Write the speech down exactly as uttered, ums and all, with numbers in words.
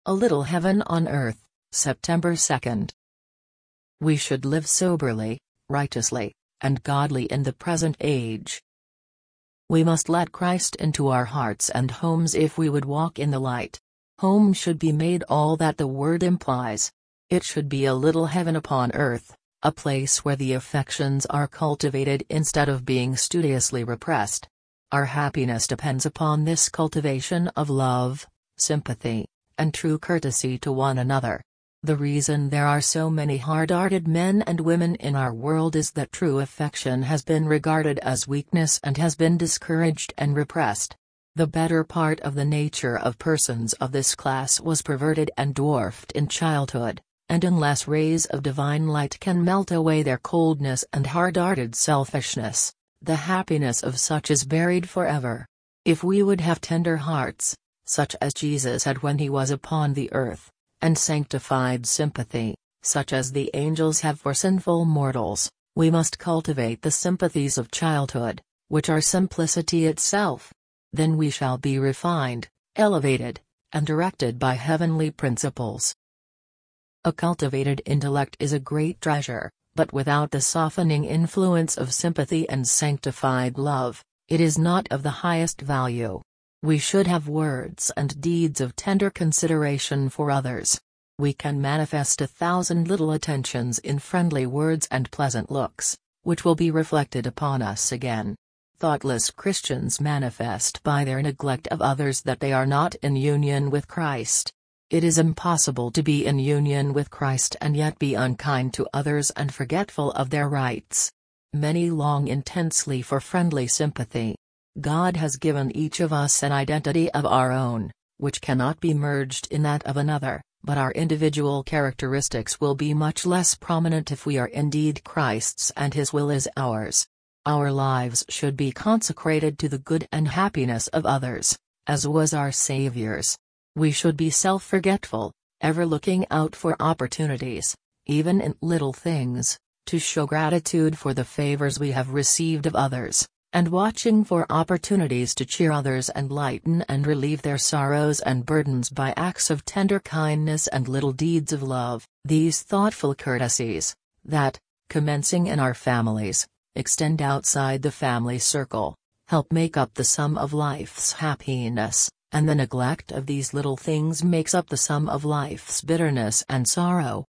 A Little Heaven on Earth, September second. We should live soberly, righteously, and godly in the present age. We must let Christ into our hearts and homes if we would walk in the light. Home should be made all that the word implies. It should be a little heaven upon earth, a place where the affections are cultivated instead of being studiously repressed. Our happiness depends upon this cultivation of love, sympathy, and true courtesy to one another. The reason there are so many hard-hearted men and women in our world is that true affection has been regarded as weakness and has been discouraged and repressed. The better part of the nature of persons of this class was perverted and dwarfed in childhood, and unless rays of divine light can melt away their coldness and hard-hearted selfishness, the happiness of such is buried forever. If we would have tender hearts, such as Jesus had when he was upon the earth, and sanctified sympathy, such as the angels have for sinful mortals, we must cultivate the sympathies of childhood, which are simplicity itself. Then we shall be refined, elevated, and directed by heavenly principles. A cultivated intellect is a great treasure, but without the softening influence of sympathy and sanctified love, it is not of the highest value. We should have words and deeds of tender consideration for others. We can manifest a thousand little attentions in friendly words and pleasant looks, which will be reflected upon us again. Thoughtless Christians manifest by their neglect of others that they are not in union with Christ. It is impossible to be in union with Christ and yet be unkind to others and forgetful of their rights. Many long intensely for friendly sympathy. God has given each of us an identity of our own, which cannot be merged in that of another, but our individual characteristics will be much less prominent if we are indeed Christ's and His will is ours. Our lives should be consecrated to the good and happiness of others, as was our Savior's. We should be self-forgetful, ever looking out for opportunities, even in little things, to show gratitude for the favors we have received of others, and watching for opportunities to cheer others and lighten and relieve their sorrows and burdens by acts of tender kindness and little deeds of love. These thoughtful courtesies, that, commencing in our families, extend outside the family circle, help make up the sum of life's happiness, and the neglect of these little things makes up the sum of life's bitterness and sorrow.